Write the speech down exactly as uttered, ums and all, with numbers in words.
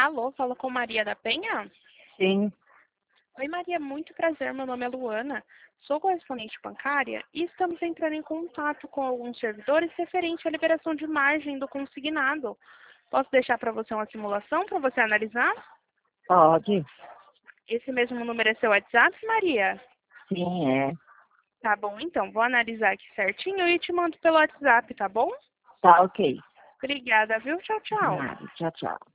Alô, fala com Maria da Penha? Sim. Oi, Maria, muito prazer. Meu nome é Luana. Sou correspondente bancária e estamos entrando em contato com alguns servidores referente à liberação de margem do consignado. Posso deixar para você uma simulação para você analisar? Pode? Esse mesmo número é seu WhatsApp, Maria? Sim, é. Tá bom, então. Vou analisar aqui certinho e te mando pelo WhatsApp, tá bom? Tá ok. Obrigada, viu? Tchau, tchau. Nada. Tchau, tchau.